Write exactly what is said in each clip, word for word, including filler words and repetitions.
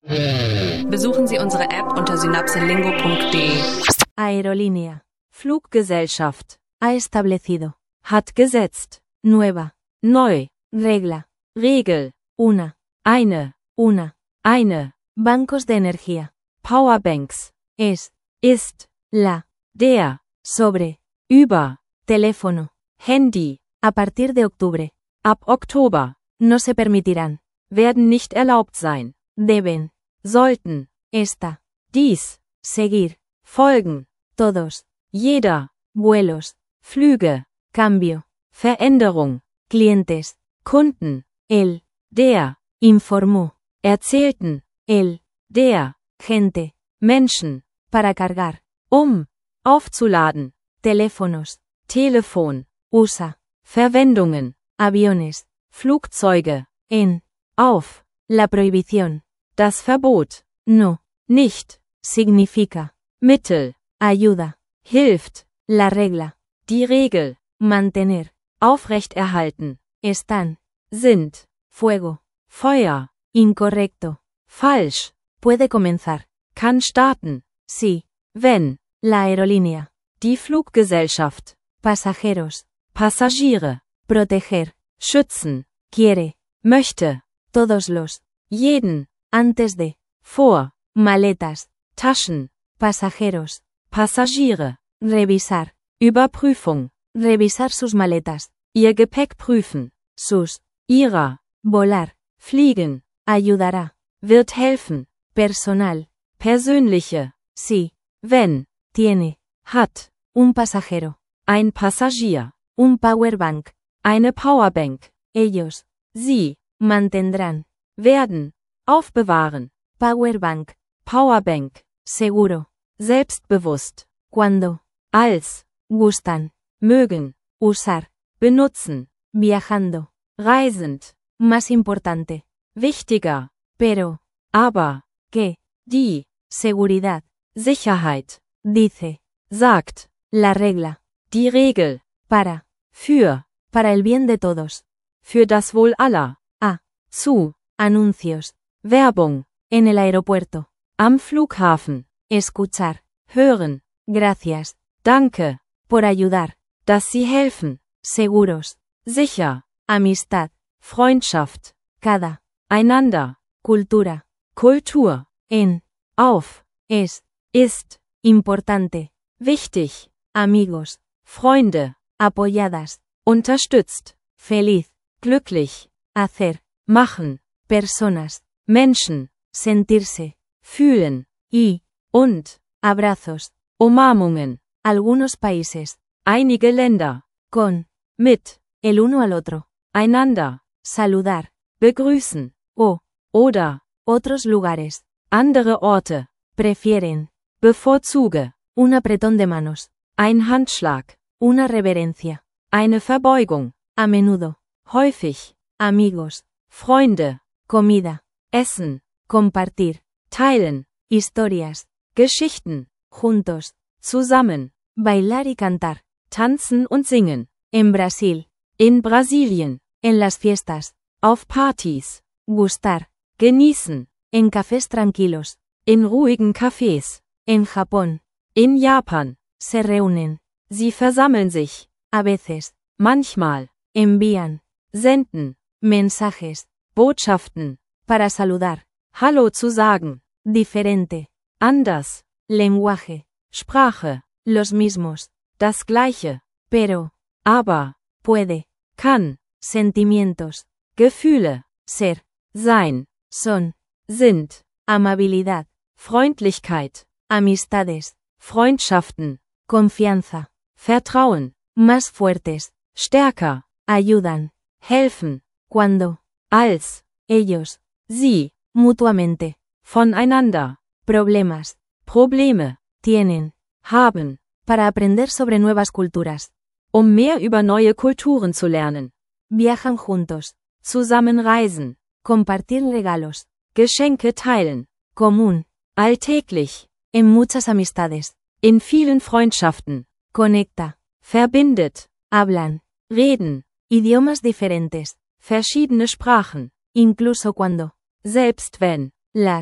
Besuchen Sie unsere App unter synapselingo punkt de. Aerolínea. Fluggesellschaft. Ha establecido. Hat gesetzt. Nueva. Neu. Regla. Regel. Una. Eine. Una. Eine. Bancos de energía. Powerbanks. Es. Ist. La. Der. Sobre. Über. Teléfono. Handy. A partir de octubre. Ab Oktober. No se permitirán. Werden nicht erlaubt sein. Deben. Sollten. Esta. Dies. Seguir. Folgen. Todos. Jeder. Vuelos. Flüge. Cambio. Veränderung. Clientes. Kunden. El. Der. Informó. Erzählten. El. Der. Gente. Menschen. Para cargar. Um. Aufzuladen. Teléfonos. Telefon. Usa. Verwendungen. Aviones. Flugzeuge. En. Auf. La prohibición. Das Verbot. No. Nicht. Significa. Mittel. Ayuda. Hilft. La regla. Die Regel. Mantener. Aufrechterhalten. Están. Sind. Fuego. Feuer. Incorrecto. Falsch. Puede comenzar. Kann starten. Sí. Wenn. La aerolínea. Die Fluggesellschaft. Pasajeros. Passagiere. Proteger. Schützen. Quiere. Möchte. Todos los. Jeden. Antes de. Vor. Maletas. Taschen. Pasajeros. Passagiere. Revisar. Überprüfung. Revisar sus maletas. Ihr Gepäck prüfen. Sus. Ihrer. Volar. Fliegen. Ayudará. Wird helfen. Personal. Persönliche. Sí. Wenn. Tiene. Hat. Un pasajero. Ein Passagier. Un powerbank. Eine Powerbank. Ellos. Sie. Mantendrán. Werden. Aufbewahren. Powerbank. Powerbank. Seguro. Selbstbewusst. Cuando. Als. Gustan. Mögen. Usar. Benutzen. Viajando. Reisend. Más importante. Wichtiger. Pero. Aber. Que. Die. Seguridad. Sicherheit. Dice. Sagt. La regla. Die Regel. Para. Für. Para el bien de todos. Für das Wohl aller. A. Zu. Anuncios. Werbung. En el aeropuerto. Am Flughafen. Escuchar. Hören. Gracias. Danke. Por ayudar. Dass Sie helfen. Seguros. Sicher. Amistad. Freundschaft. Cada. Einander. Cultura. Kultur. En. Auf. Es. Ist. Importante. Wichtig. Amigos. Freunde. Apoyadas. Unterstützt. Feliz. Glücklich. Hacer. Machen. Personas. Menschen. Sentirse. Fühlen. Y. Und. Abrazos. Umarmungen. Algunos países. Einige Länder. Con. Mit. El uno al otro. Einander. Saludar. Begrüßen. O. Oder. Otros lugares. Andere Orte. Prefieren. Bevorzuge. Un apretón de manos. Ein Handschlag. Una reverencia. Eine Verbeugung. A menudo. Häufig. Amigos. Freunde. Comida. Essen. Compartir. Teilen. Historias. Geschichten. Juntos. Zusammen. Bailar y cantar. Tanzen und singen. En Brasil. In Brasilien. En las fiestas. Auf Partys. Gustar. Genießen. En cafés tranquilos. In ruhigen Cafés. En Japón. In Japan. Se reúnen. Sie versammeln sich. A veces. Manchmal. Envían. Senden. Mensajes. Botschaften. Para saludar. Hallo zu sagen. Diferente. Anders. Lenguaje. Sprache. Los mismos. Das gleiche. Pero. Aber. Puede. Kann. Sentimientos. Gefühle. Ser. Sein. Son. Sind. Amabilidad. Freundlichkeit. Amistades. Freundschaften. Confianza. Vertrauen. Más fuertes. Stärker. Ayudan. Helfen. Cuando. Als. Ellos. Sie. Mutuamente. Voneinander. Problemas. Probleme. Tienen. Haben. Para aprender sobre nuevas culturas. Um mehr über neue Kulturen zu lernen. Viajan juntos. Zusammen reisen. Compartir regalos. Geschenke teilen. Común. Alltäglich. En muchas amistades. In vielen Freundschaften. Conecta. Verbindet. Hablan. Reden. Idiomas diferentes. Verschiedene Sprachen. Incluso cuando. Selbst wenn. Las.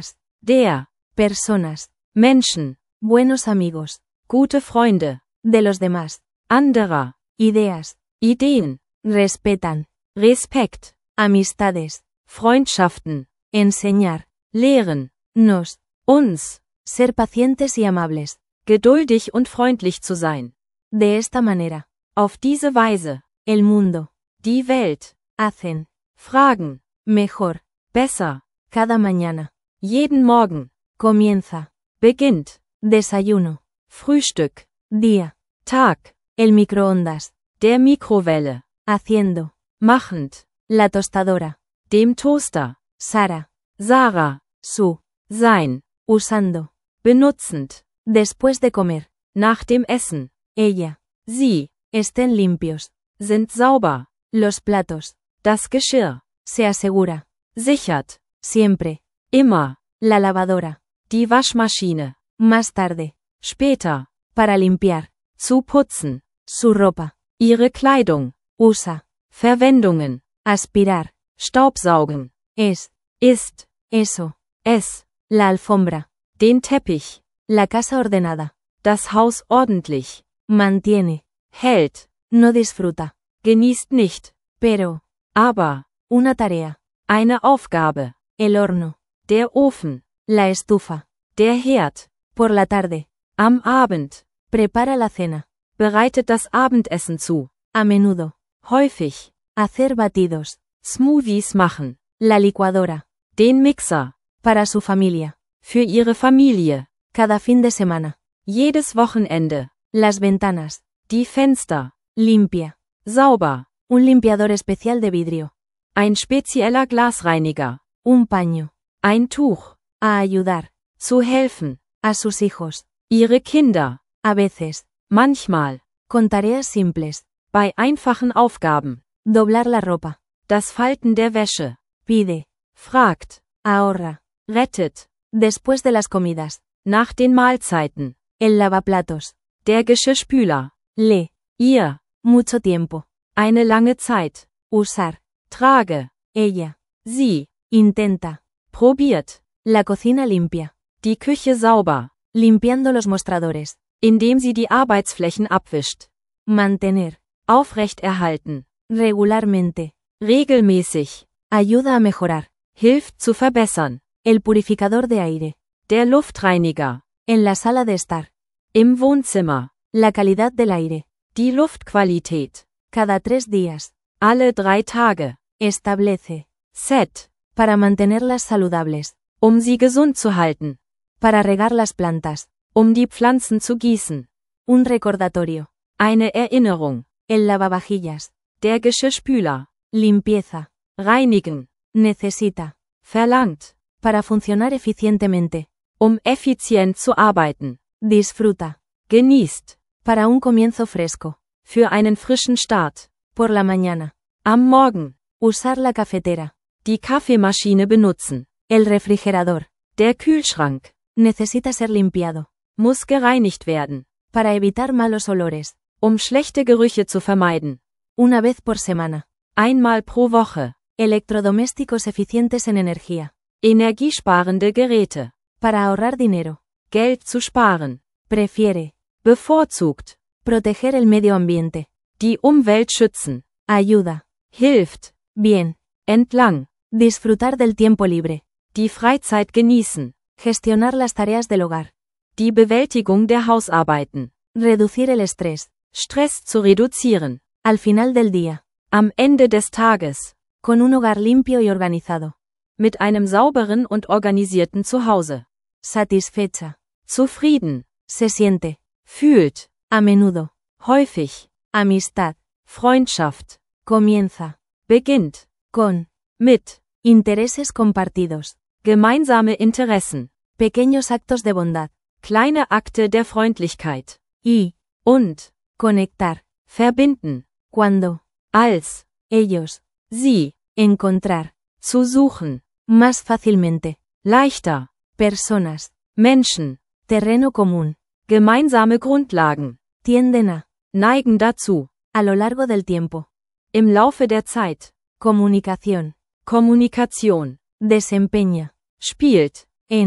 der, personas, Menschen, buenos amigos, gute Freunde, de los demás, anderer, ideas, Ideen, respetan, Respekt, amistades, Freundschaften, enseñar, lehren, nos, uns, ser pacientes y amables. geduldig und freundlich zu sein. De esta manera, Auf diese Weise, el mundo, die Welt, hacen, fragen, mejor, besser, cada mañana, jeden Morgen, comienza, beginnt, desayuno, Frühstück, día, Tag, el microondas, der Mikrowelle, haciendo, machend, la tostadora, dem Toaster, Sara, Sarah, su, sein, usando, benutzend, después de comer, nach dem Essen, ella, sie, estén limpios, sind sauber, los platos, das Geschirr, se asegura, sichert, siempre, immer, la lavadora, die Waschmaschine, más tarde, später, para limpiar, zu putzen, su ropa, ihre Kleidung, usa, Verwendungen, aspirar, Staubsaugen, es, ist, eso, es, la alfombra, den Teppich, la casa ordenada, das Haus ordentlich, mantiene, hält, no disfruta, genießt nicht, pero, aber, una tarea, eine Aufgabe, el horno, der Ofen, la estufa, der Herd, por la tarde, am Abend, prepara la cena, bereitet das Abendessen zu, a menudo, häufig, hacer batidos, Smoothies machen, la licuadora, den Mixer, para su familia, für ihre Familie, cada fin de semana, jedes Wochenende, las ventanas, die Fenster, limpia, sauber, un limpiador especial de vidrio, ein spezieller Glasreiniger, un paño, ein Tuch, a ayudar, zu helfen, a sus hijos, ihre Kinder, a veces, manchmal, con tareas simples, bei einfachen Aufgaben, doblar la ropa, das Falten der Wäsche, pide, fragt, ahorra, rettet, después de las comidas, nach den Mahlzeiten, el lavaplatos, der Geschirrspüler, le, ihr, mucho tiempo, eine lange Zeit, usar, trage, ella, sie, intenta, probiert, la cocina limpia, die Küche sauber, limpiando los mostradores, indem sie die Arbeitsflächen abwischt, mantener, aufrechterhalten, regularmente, regelmäßig, ayuda a mejorar, hilft zu verbessern, el purificador de aire, der Luftreiniger, en la sala de estar, im Wohnzimmer, la calidad del aire, die Luftqualität, cada tres días, alle drei Tage, establece, set, para mantenerlas saludables, um sie gesund zu halten, para regar las plantas, um die Pflanzen zu gießen, un recordatorio, eine Erinnerung, el lavavajillas, der Geschirrspüler, limpieza, reinigen, necesita, verlangt, para funcionar eficientemente, um effizient zu arbeiten, disfruta, genießt, para un comienzo fresco, für einen frischen Start, por la mañana, am Morgen, usar la cafetera, die Kaffeemaschine benutzen, el refrigerador, der Kühlschrank, necesita ser limpiado, muss gereinigt werden, para evitar malos olores, um schlechte Gerüche zu vermeiden, una vez por semana, einmal pro Woche, electrodomésticos eficientes en energía, energiesparende Geräte, para ahorrar dinero, Geld zu sparen, prefiere, bevorzugt, proteger el medio ambiente, die Umwelt schützen, ayuda, hilft, bien, entlang, disfrutar del tiempo libre, die Freizeit genießen, gestionar las tareas del hogar, die Bewältigung der Hausarbeiten, reducir el estrés, Stress zu reduzieren, al final del día, am Ende des Tages, con un hogar limpio y organizado, mit einem sauberen und organisierten Zuhause, satisfecha, zufrieden, se siente, fühlt, a menudo, häufig, amistad, Freundschaft, comienza, beginnt, con, mit, intereses compartidos, gemeinsame Interessen, pequeños actos de bondad, kleine Akte der Freundlichkeit, y, und, conectar, verbinden, cuando, als, ellos, sie, encontrar, zu suchen, más fácilmente, leichter, personas, Menschen, terreno común, gemeinsame Grundlagen, tienden a, neigen dazu, a lo largo del tiempo, im Laufe der Zeit, comunicación, Kommunikation, desempeña, spielt, en,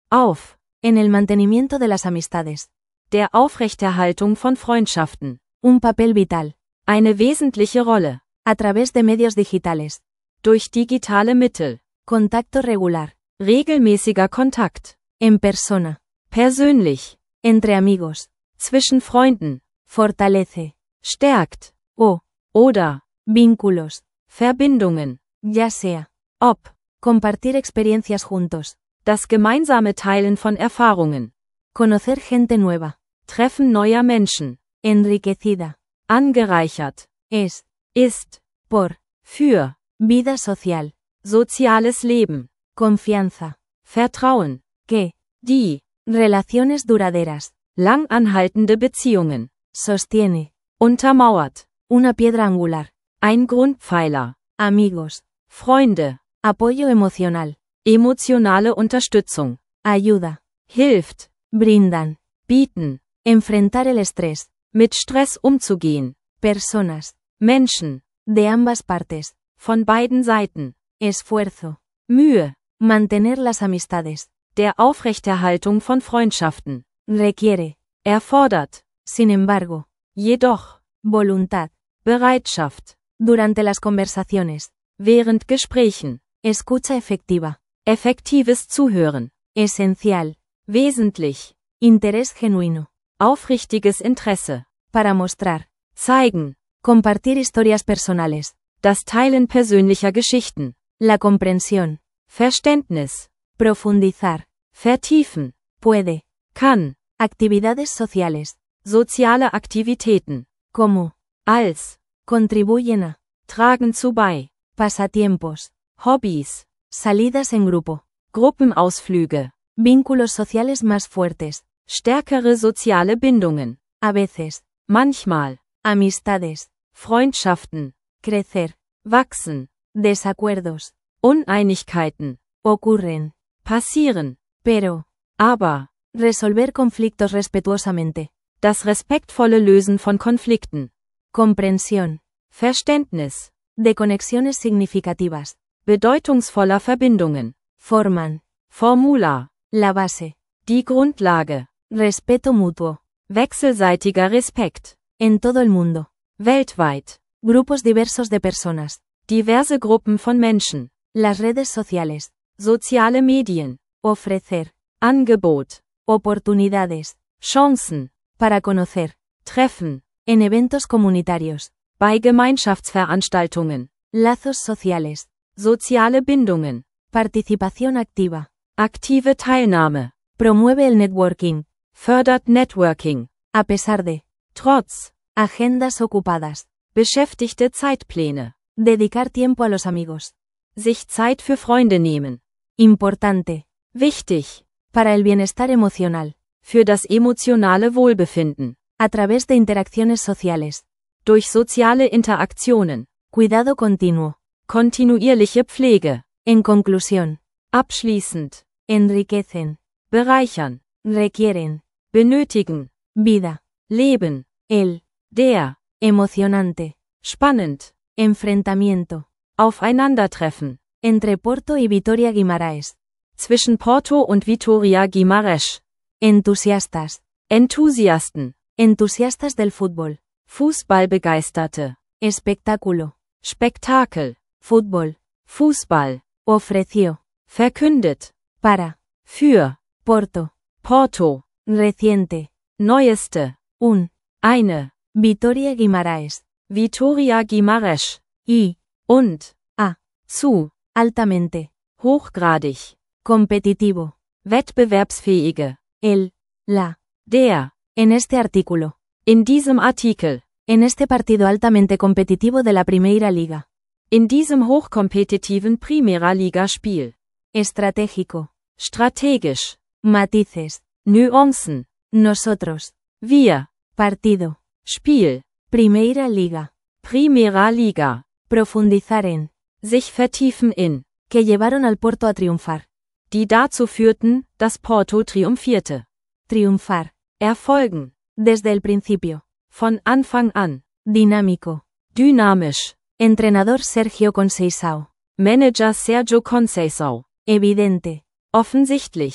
Auf. En el mantenimiento de las amistades. Der Aufrechterhaltung von Freundschaften. Un papel vital. Eine wesentliche Rolle. A través de medios digitales. Durch digitale Mittel. Contacto regular. Regelmäßiger Kontakt. En persona. Persönlich. Entre amigos. Zwischen Freunden. Fortalece. Stärkt. O. Oder. Vínculos. Verbindungen. Ya sea. Ob. Compartir experiencias juntos. Das gemeinsame Teilen von Erfahrungen. Conocer gente nueva. Treffen neuer Menschen. Enriquecida. Angereichert. Es. Ist. Por. Für. Vida social. Soziales Leben. Confianza. Vertrauen. Que. Die. Relaciones duraderas. Langanhaltende Beziehungen. Sostiene. Untermauert. Una piedra angular. Ein Grundpfeiler. Amigos. Freunde. Apoyo emocional. Emotionale Unterstützung. Ayuda. Hilft. Brindan. Bieten. Enfrentar el estrés. Mit Stress umzugehen. Personas. Menschen. De ambas partes. Von beiden Seiten. Esfuerzo. Mühe. Mantener las amistades. Der Aufrechterhaltung von Freundschaften. Requiere. Erfordert. Sin embargo. Jedoch. Voluntad. Bereitschaft. Durante las conversaciones. Während Gesprächen. Escucha efectiva. Effektives Zuhören. Esencial. Wesentlich. Interés genuino. Aufrichtiges Interesse. Para mostrar. Zeigen. Compartir historias personales. Das Teilen persönlicher Geschichten. La comprensión. Verständnis. Profundizar. Vertiefen. Puede. Kann. Actividades sociales. Soziale Aktivitäten. Como. Als. Contribuyen a. Tragen zu bei. Pasatiempos. Hobbys. Salidas en grupo. Gruppenausflüge. Vínculos sociales más fuertes. Stärkere soziale Bindungen. A veces. Manchmal. Amistades. Freundschaften. Crecer. Wachsen. Desacuerdos. Uneinigkeiten. Ocurren. Passieren. Pero. Aber. Resolver conflictos respetuosamente. Das respektvolle Lösen von Konflikten. Comprensión. Verständnis. De conexiones significativas. Bedeutungsvoller Verbindungen. Forman. Formular. La base. Die Grundlage. Respeto mutuo. Wechselseitiger Respekt. En todo el mundo. Weltweit. Grupos diversos de personas. Diverse Gruppen von Menschen. Las redes sociales. Soziale Medien. Ofrecer. Angebot. Oportunidades. Chancen. Para conocer. Treffen. En eventos comunitarios. Bei Gemeinschaftsveranstaltungen. Lazos sociales. Soziale Bindungen. Participación activa. Aktive Teilnahme. Promueve el networking. Fördert Networking. A pesar de. Trotz. Agendas ocupadas. Beschäftigte Zeitpläne. Dedicar tiempo a los amigos. Sich Zeit für Freunde nehmen. Importante. Wichtig. Para el bienestar emocional. Für das emotionale Wohlbefinden. A través de interacciones sociales. Durch soziale Interaktionen. Cuidado continuo. Kontinuierliche Pflege. En conclusión. Abschließend. Enriquecen. Bereichern. Requieren. Benötigen. Vida. Leben. El. Der. Emocionante. Spannend. Enfrentamiento. Aufeinandertreffen. Entre Porto y Vitoria Guimaraes. Zwischen Porto und Vitoria Guimarães. Entusiastas. Enthusiasten. Entusiastas del fútbol. Fußballbegeisterte. Espectáculo. Spektakel. Fútbol. Fußball. Ofreció. Verkündet. Para. Für. Porto. Porto. Reciente. Neueste. Un. Eine. Vitoria Guimaraes. Vitoria Guimarães. Y. Und. A. Zu. Altamente. Hochgradig. Competitivo. Wettbewerbsfähige. El. La. Der. En este artículo. In diesem Artikel. En este partido altamente competitivo de la Primeira Liga. In diesem hochkompetitiven Primera Liga Spiel. Estratégico. Strategisch. Matices. Nuancen. Nosotros. Wir. Partido. Spiel. Primeira Liga. Primera Liga. Profundizar en. Sich vertiefen in. Que llevaron al Porto a triunfar. Die dazu führten, dass Porto triumphierte. Triunfar. Erfolgen. Desde el principio. Von Anfang an. Dinámico. Dynamisch. Entrenador Sergio Conceição. Manager Sergio Conceição. Evidente. Offensichtlich.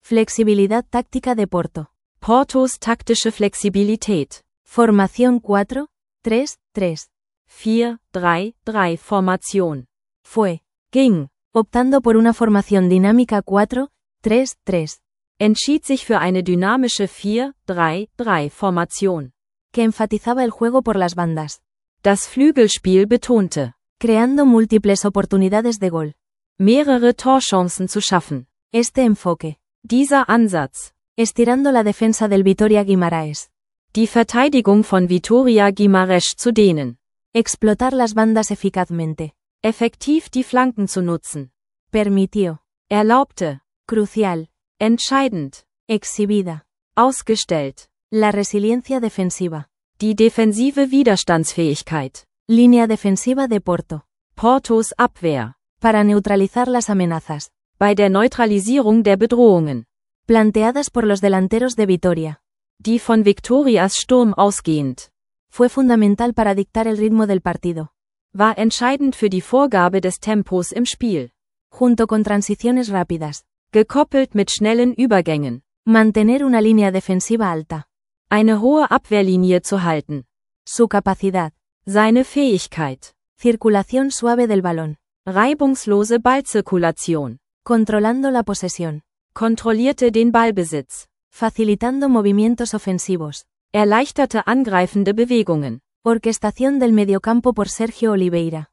Flexibilidad táctica de Porto. Portos taktische Flexibilität. Formación cuatro tres tres. vier drei drei Formation. Fue. Ging. Optando por una formación dinámica cuatro tres tres. Entschied sich für eine dynamische vier drei drei Formation. Que enfatizaba el juego por las bandas. Das Flügelspiel betonte. Creando múltiples oportunidades de gol. Mehrere Torchancen zu schaffen. Este enfoque. Dieser Ansatz. Estirando la defensa del Vitória Guimarães. Die Verteidigung von Vitória Guimarães zu dehnen. Explotar las bandas eficazmente. Effektiv die Flanken zu nutzen. Permitió. Erlaubte. Crucial. Entscheidend. Exhibida. Ausgestellt. La resiliencia defensiva. Die defensive Widerstandsfähigkeit. Línea defensiva de Porto. Portos Abwehr. Para neutralizar las amenazas. Bei der Neutralisierung der Bedrohungen. Planteadas por los delanteros de Vitória. Die von Vitórias Sturm ausgehend. Fue fundamental para dictar el ritmo del partido. War entscheidend für die Vorgabe des Tempos im Spiel. Junto con transiciones rápidas. Gekoppelt mit schnellen Übergängen. Mantener una línea defensiva alta. Eine hohe Abwehrlinie zu halten. Su capacidad. Seine Fähigkeit. Circulación suave del balón. Reibungslose Ballzirkulation. Controlando la posesión. Kontrollierte den Ballbesitz. Facilitando movimientos ofensivos. Erleichterte angreifende Bewegungen. Orquestación del mediocampo por Sergio Oliveira.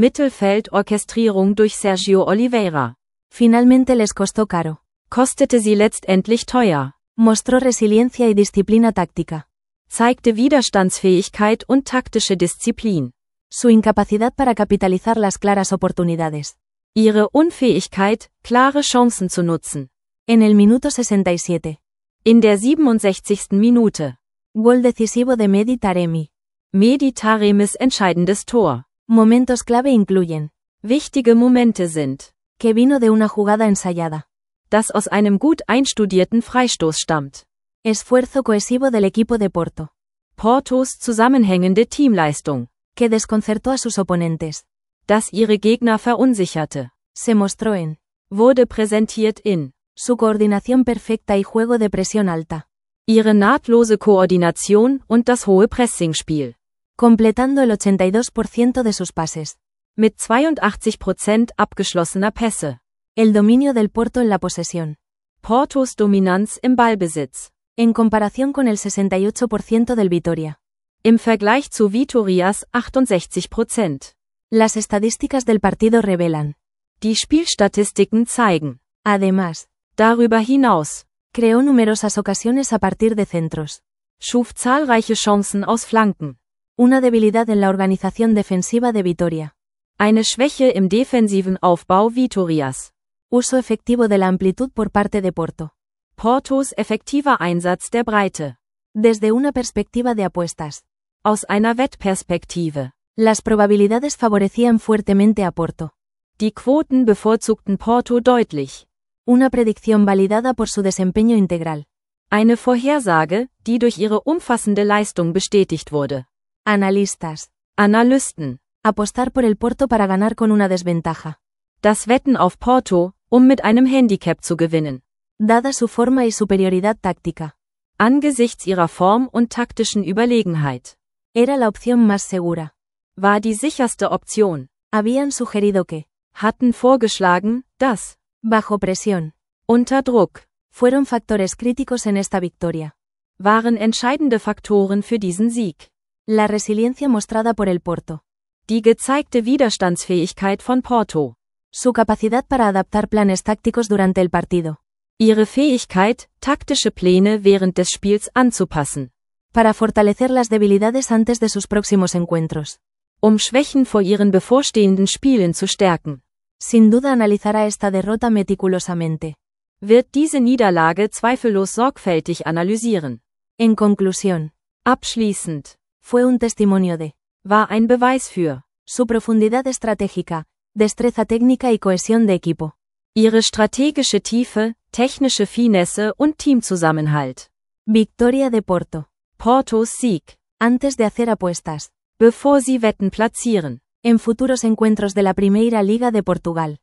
Mittelfeldorchestrierung durch Sergio Oliveira. Finalmente les costó caro. Kostete sie letztendlich teuer. Mostró resiliencia y disciplina táctica. Zeigte Widerstandsfähigkeit und taktische Disziplin. Su incapacidad para capitalizar las claras oportunidades. Ihre Unfähigkeit, klare Chancen zu nutzen. En el minuto sesenta y siete. In der siebenundsechzigsten Minute. Gol decisivo de Mehdi Taremi. Mehdi Taremis entscheidendes Tor. Momentos clave incluyen. Wichtige Momente sind. Que vino de una jugada ensayada. Das aus einem gut einstudierten Freistoß stammt. Esfuerzo cohesivo del equipo de Porto. Portos zusammenhängende Teamleistung. Que desconcertó a sus oponentes. Das ihre Gegner verunsicherte. Se mostró en. Wurde präsentiert in. Su coordinación perfecta y juego de presión alta. Ihre nahtlose Koordination und das hohe Pressingspiel. Completando el ochenta y dos por ciento de sus pases. Mit zweiundachtzig Prozent abgeschlossener Pässe. El dominio del Porto en la posesión. Portos Dominanz im Ballbesitz. En comparación con el sesenta y ocho por ciento del Vitória. Im Vergleich zu Vitórias achtundsechzig Prozent. Las estadísticas del partido revelan. Die Spielstatistiken zeigen. Además. Darüber hinaus. Creó numerosas ocasiones a partir de centros. Schuf zahlreiche Chancen aus Flanken. Una debilidad en la organización defensiva de Vitória. Eine Schwäche im defensiven Aufbau Vitórias. Uso efectivo de la amplitud por parte de Porto. Portos effektiver Einsatz der Breite. Desde una perspectiva de apuestas. Aus einer Wettperspektive. Las probabilidades favorecían fuertemente a Porto. Die Quoten bevorzugten Porto deutlich. Una predicción validada por su desempeño integral. Eine Vorhersage, die durch ihre umfassende Leistung bestätigt wurde. Analistas. Analysten. Apostar por el Porto para ganar con una desventaja. Das Wetten auf Porto, um mit einem Handicap zu gewinnen. Dada su forma y superioridad táctica. Angesichts ihrer Form und taktischen Überlegenheit. Era la opción más segura. War die sicherste Option. Habían sugerido que. Hatten vorgeschlagen, dass. Bajo presión. Unter Druck. Fueron factores críticos en esta victoria. Waren entscheidende Faktoren für diesen Sieg. La resiliencia mostrada por el Porto. Die gezeigte Widerstandsfähigkeit von Porto. Su capacidad para adaptar planes tácticos durante el partido. Ihre Fähigkeit, taktische Pläne während des Spiels anzupassen. Para fortalecer las debilidades antes de sus próximos encuentros. Um Schwächen vor ihren bevorstehenden Spielen zu stärken. Sin duda analizará esta derrota meticulosamente. Wird diese Niederlage zweifellos sorgfältig analysieren. En conclusión. Abschließend. Fue un testimonio de. War ein Beweis für. Su profundidad estratégica, destreza técnica y cohesión de equipo. Ihre strategische Tiefe, technische Finesse und Teamzusammenhalt. Victoria de Porto. Portos Sieg. Antes de hacer apuestas. Bevor sie Wetten platzieren. En futuros encuentros de la Primeira Liga de Portugal.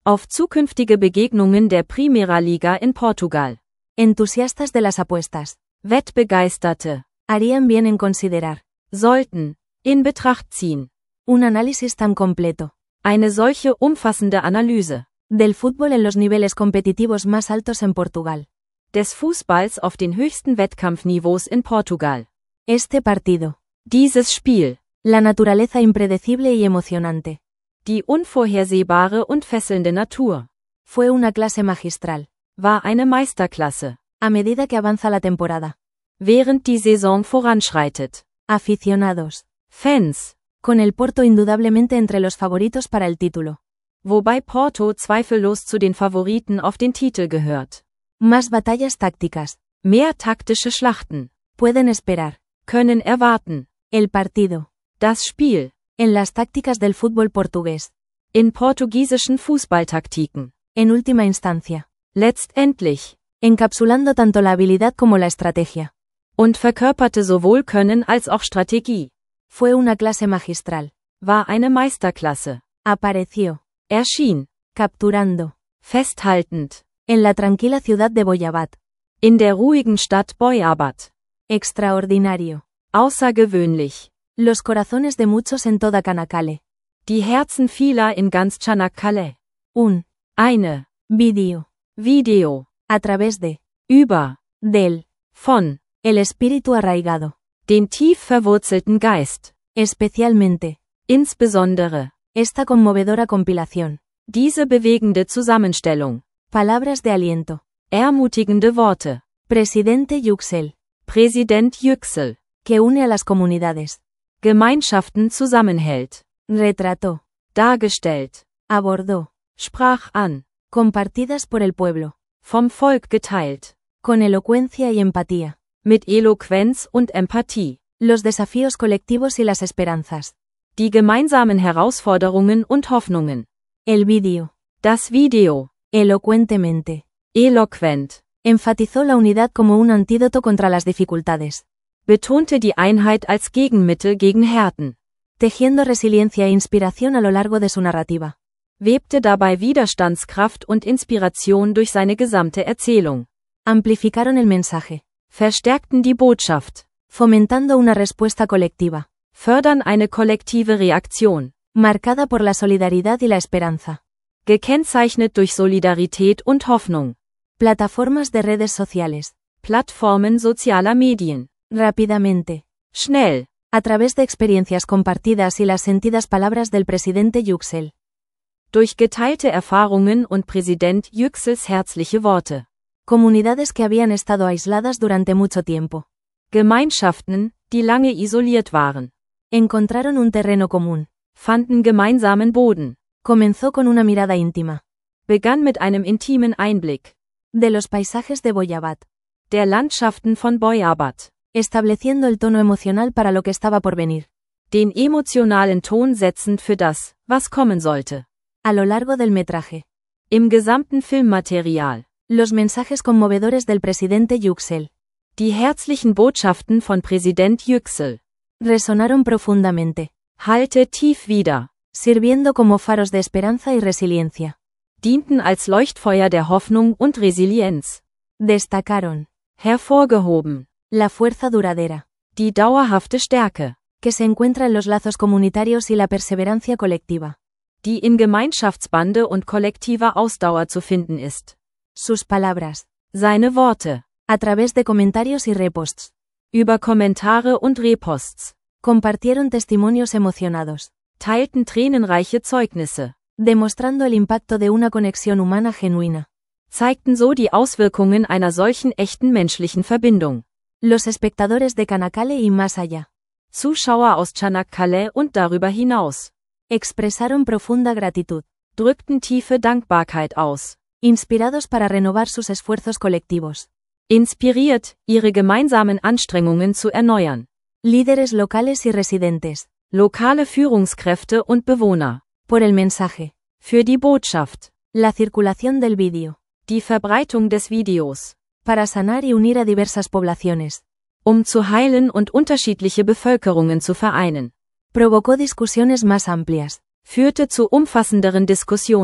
Auf zukünftige Begegnungen der Primeira Liga in Portugal. Entusiastas de las apuestas. Wettbegeisterte. Harían bien en considerar. Sollten. In Betracht ziehen. Un análisis tan completo. Eine solche umfassende Analyse. Del fútbol en los niveles competitivos más altos en Portugal. Des Fußballs auf den höchsten Wettkampfniveaus in Portugal. Este partido. Dieses Spiel. La naturaleza impredecible y emocionante. Die unvorhersehbare und fesselnde Natur. Fue una clase magistral. War eine Meisterklasse. A medida que avanza la temporada. Während die Saison voranschreitet. Aficionados. Fans. Con el Porto indudablemente entre los favoritos para el título. Wobei Porto zweifellos zu den Favoriten auf den Titel gehört. Más batallas tácticas. Mehr taktische Schlachten. Pueden esperar. Können erwarten. El partido. Das Spiel. En las tácticas del fútbol portugués. In portugiesischen Fußballtaktiken. En última instancia. Letztendlich. Encapsulando tanto la habilidad como la estrategia. Und verkörperte sowohl Können als auch Strategie. Fue una clase magistral. War eine Meisterklasse. Apareció. Erschien. Capturando. Festhaltend. En la tranquila ciudad de Boyabat. In der ruhigen Stadt Boyabat. Extraordinario. Außergewöhnlich. Los corazones de muchos en toda Canacale. Die Herzen vieler in ganz Çanakkale. Un. Eine. Video. Video. A través de. Über. Del. Von. El espíritu arraigado. Den tief verwurzelten Geist. Especialmente. Insbesondere. Esta conmovedora compilación. Diese bewegende Zusammenstellung. Palabras de aliento. Ermutigende Worte. Presidente Yüksel. Präsident Yüksel. Que une a las comunidades. Gemeinschaften zusammenhält. Retrató. Dargestellt. Abordó. Sprach an. Compartidas por el pueblo. Vom Volk geteilt. Con elocuencia y empatía. Mit Eloquenz und Empathie. Los desafíos colectivos y las esperanzas. Die gemeinsamen Herausforderungen und Hoffnungen. El vídeo. Das Video. Elocuentemente. Eloquent. Enfatizó la unidad como un antídoto contra las dificultades. Betonte die Einheit als Gegenmittel gegen Härten. Tejiendo resiliencia e inspiración a lo largo de su narrativa. Webte dabei Widerstandskraft und Inspiration durch seine gesamte Erzählung. Amplificaron el mensaje. Verstärkten die Botschaft. Fomentando una respuesta colectiva. Fördern eine kollektive Reaktion. Marcada por la solidaridad y la esperanza. Gekennzeichnet durch Solidarität und Hoffnung. Plataformas de redes sociales. Plattformen sozialer Medien. Rápidamente. Schnell. A través de experiencias compartidas y las sentidas palabras del presidente Yüksel. Durch geteilte Erfahrungen und Präsident Yüksels herzliche Worte. Comunidades que habían estado aisladas durante mucho tiempo. Gemeinschaften, die lange isoliert waren. Encontraron un terreno común. Fanden gemeinsamen Boden. Comenzó con una mirada íntima. Begann mit einem intimen Einblick. De los paisajes de Boyabat. Der Landschaften von Boyabat. Estableciendo el tono emocional para lo que estaba por venir. Den emotionalen Ton setzend für das, was kommen sollte. A lo largo del metraje. Im gesamten Filmmaterial. Los mensajes conmovedores del presidente Yüksel. Die herzlichen Botschaften von Präsident Yüksel. Resonaron profundamente. Hallte tief wider. Sirviendo como faros de esperanza y resiliencia. Dienten als Leuchtfeuer der Hoffnung und Resilienz. Destacaron. Hervorgehoben. La fuerza duradera. Die dauerhafte Stärke. Que se encuentra en los lazos comunitarios y la perseverancia colectiva. Die in Gemeinschaftsbande und kollektiver Ausdauer zu finden ist. Sus palabras. Seine Worte. A través de comentarios y reposts. Über Kommentare und Reposts. Compartieron testimonios emocionados. Teilten tränenreiche Zeugnisse. Demostrando el impacto de una conexión humana genuina. Zeigten so die Auswirkungen einer solchen echten menschlichen Verbindung. Los espectadores de Canacale y más allá. Zuschauer aus Çanakkale und darüber hinaus. Expresaron profunda gratitud. Drückten tiefe Dankbarkeit aus. Inspirados para renovar sus esfuerzos colectivos. Inspiriert, ihre gemeinsamen Anstrengungen zu erneuern. Líderes locales y residentes. Lokale Führungskräfte und Bewohner. Por el mensaje. Für die Botschaft. La circulación del vídeo. Die Verbreitung des Videos. Para sanar y unir a diversas poblaciones. Um zu heilen und unterschiedliche Bevölkerungen zu vereinen. Provocó discusiones más amplias. Führte zu umfassenderen Diskussionen.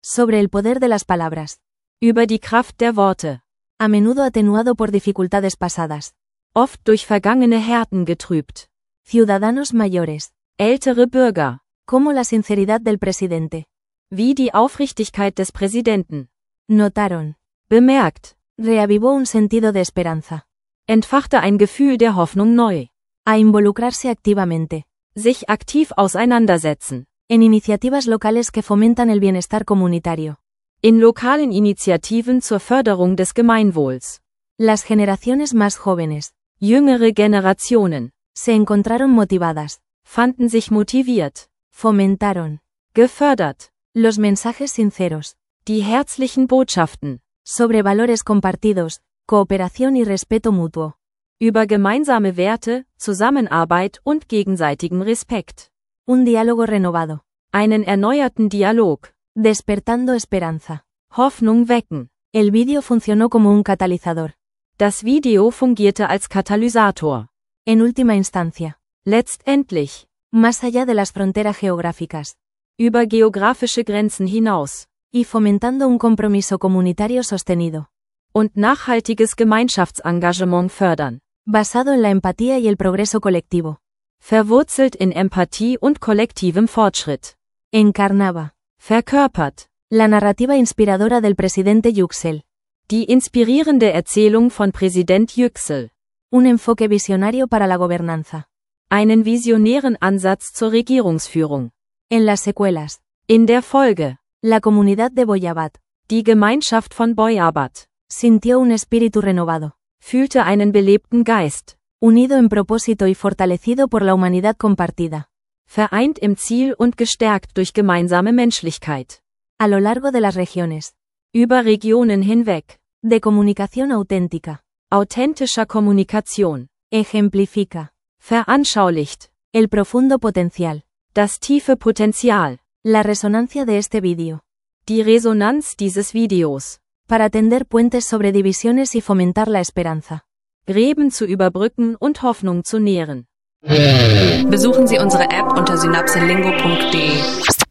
Sobre el poder de las palabras. Über die Kraft der Worte. A menudo atenuado por dificultades pasadas. Oft durch vergangene Härten getrübt. Ciudadanos mayores. Ältere Bürger. Como la sinceridad del presidente. Wie die Aufrichtigkeit des Präsidenten. Notaron. Bemerkt. Reavivó un sentido de esperanza. Entfachte ein Gefühl der Hoffnung neu. A involucrarse activamente. Sich aktiv auseinandersetzen. En iniciativas locales que fomentan el bienestar comunitario. In lokalen Initiativen zur Förderung des Gemeinwohls. Las generaciones más jóvenes. Jüngere Generationen. Se encontraron motivadas. Fanden sich motiviert. Fomentaron. Gefördert. Los mensajes sinceros. Die herzlichen Botschaften. Sobre valores compartidos, cooperación y respeto mutuo. Über gemeinsame Werte, Zusammenarbeit und gegenseitigen Respekt. Un diálogo renovado. Einen erneuerten Dialog. Despertando esperanza. Hoffnung wecken. El vídeo funcionó como un catalizador. Das Video fungierte als Katalysator. En última instancia. Letztendlich. Más allá de las fronteras geográficas. Über geografische Grenzen hinaus. Y fomentando un compromiso comunitario sostenido. Und nachhaltiges Gemeinschaftsengagement fördern. Basado en la empatía y el progreso colectivo. Verwurzelt in Empathie und kollektivem Fortschritt. Encarnaba. Verkörpert. La narrativa inspiradora del presidente Yüksel. Die inspirierende Erzählung von Präsident Yüksel. Un enfoque visionario para la gobernanza. Einen visionären Ansatz zur Regierungsführung. En las secuelas. In der Folge. La comunidad de Boyabat. Die Gemeinschaft von Boyabat. Sintió un espíritu renovado. Fühlte einen belebten Geist. Unido en propósito y fortalecido por la humanidad compartida. Vereint im Ziel und gestärkt durch gemeinsame Menschlichkeit. A lo largo de las regiones. Über Regionen hinweg. De comunicación auténtica. Authentischer Kommunikation. Ejemplifica. Veranschaulicht. El profundo potencial. Das tiefe Potenzial. La resonancia de este vídeo. Die Resonanz dieses Videos. Para tender puentes sobre divisiones y fomentar la esperanza. Gräben zu überbrücken und Hoffnung zu nähren. Besuchen Sie unsere App unter synapselingo punkt de.